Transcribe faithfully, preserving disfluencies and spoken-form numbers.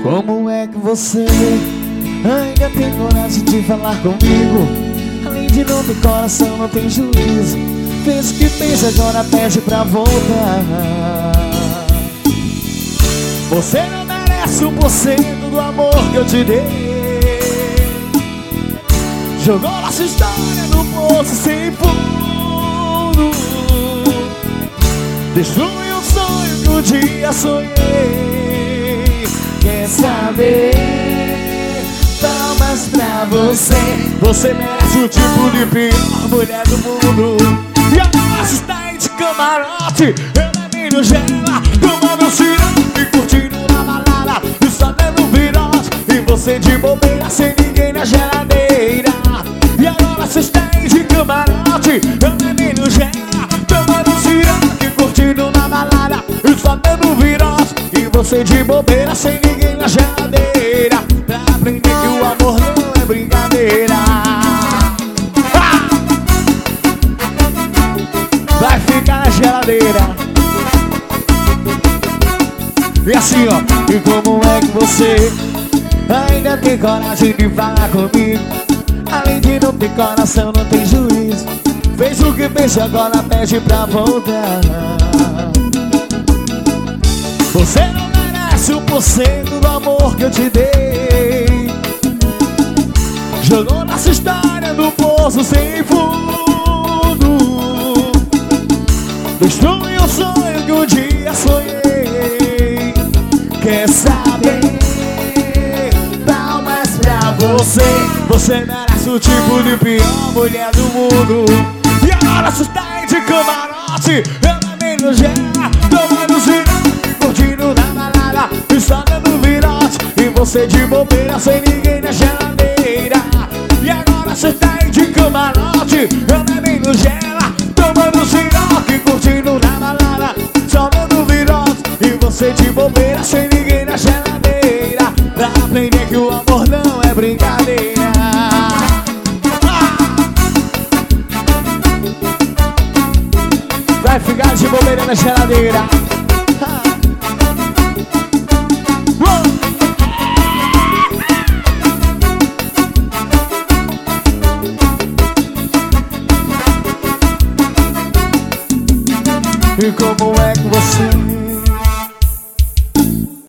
Como é que você ainda tem coragem de falar comigo? Além de não ter coração, não tem juízo. Fez o que fez, agora pede pra voltar. Você não merece um por cento do amor que eu te dei. Jogou nossa história no poço sem fundo. Destruiu o sonho que um dia sonhei. Quer saber? Palmas pra você. Você merece o tipo de pior mulher do mundo. E agora você está aí de camarote, eu nem no gela, tomando cirote, curtindo na balada e só dando virote. E você de bobeira, sem ninguém na geladeira. E agora você está aí de camarote, eu nem no gela, tomando cirote, curtindo na balada e só dando virote. E você de bobeira, sem ninguém na geladeira. Pra aprender que o amor não é brincadeira. Vai ficar na geladeira. E assim, ó. E como é que você ainda tem coragem de falar comigo? Além de não ter coração, não tem juízo. Fez o que fez e agora pede pra voltar. Você não merece um por cento do amor que eu te dei. Jogou nossa história no poço sem fundo. Destruiu o sonho que um dia sonhei. Quer saber? Palmas pra você. Você merece o tipo de pior mulher do mundo. E agora você está aí de camarote, eu também no gela, tomando cirote, curtindo na balada e só dando virote. E você de bobeira, sem ninguém na geladeira. E agora você está aí de camarote, eu também no gela, tomando cirote, curtindo na balada, só dando virote. E você de bobeira, sem ninguém na geladeira. Pra aprender que o amor não é brincadeira. Vai ficar de bobeira na geladeira. E como é que você